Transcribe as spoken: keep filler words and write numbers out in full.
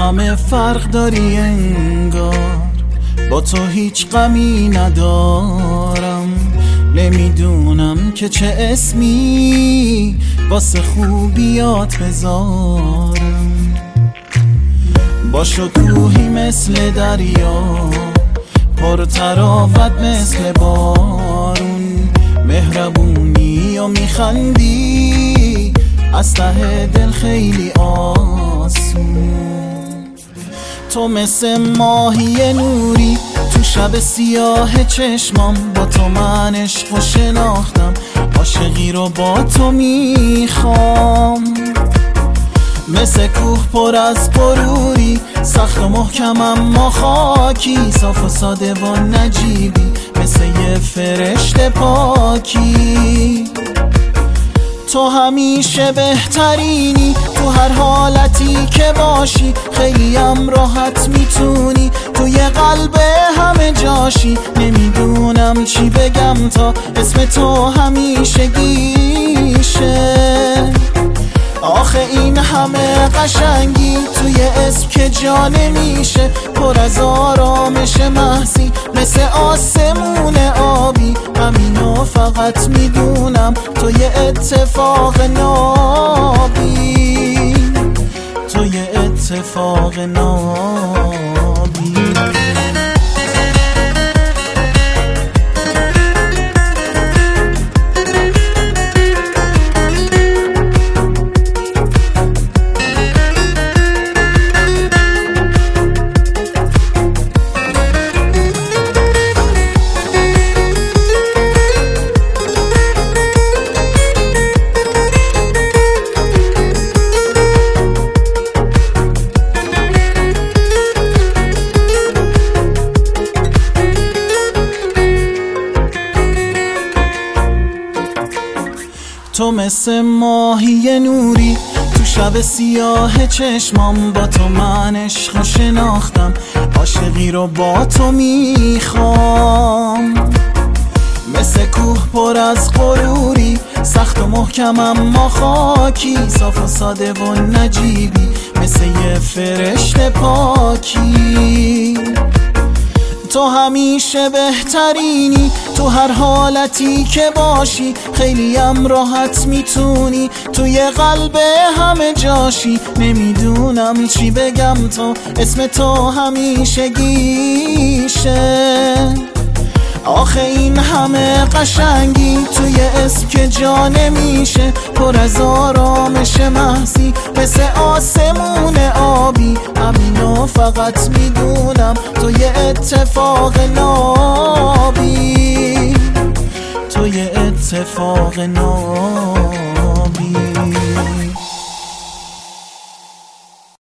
همه فرق داری انگار، با تو هیچ غمی ندارم. نمیدونم که چه اسمی واسه خوبیات بذارم. با شکوهی مثل دریا، پر تراوت مثل بارون، مهربونی و میخندی از ته دل خیلی آسون. تو مثل ماهی نوری تو شب سیاه چشمام، با تو من عشقو شناختم، عاشقی رو با تو میخوام. مثل کوه پر از غروری، سخت و محکم اما خاکی، صاف و ساده و نجیبی مثل یه فرشته پاکی. تو همیشه بهترینی، تو هر حالتی که باشی، خیلی هم راحت میتونی توی قلب همه جاشی. نمیدونم چی بگم تا اسم تو همیشه گیشه. آخه این همه قشنگی توی اسم که جا نمیشه، پر از آرامش محضی مثل آسمون آبی. همینو فقط میدونم تو یه اتفاق نابی، تو یه اتفاق نابی. تو مثل ماهی نوری تو شب سیاه چشمام، با تو من عشقو شناختم، عاشقی رو با تو میخوام. مثل کوه پر از غروری، سخت و محکم اما خاکی، صاف و ساده و نجیبی مثل یه فرشته پاکی. تو همیشه بهترینی، تو هر حالتی که باشی، خیلی هم راحت میتونی توی قلب همه جاشی. نمیدونم چی بگم تا اسم تو همیشه گیشه. آخه این همه قشنگی توی اسم که جا نمیشه، پر از آرامش محضی مثل آسمون آبی. همینو فقط میدونم تو یه اتفاق نابی، تو یه اتفاق نابی.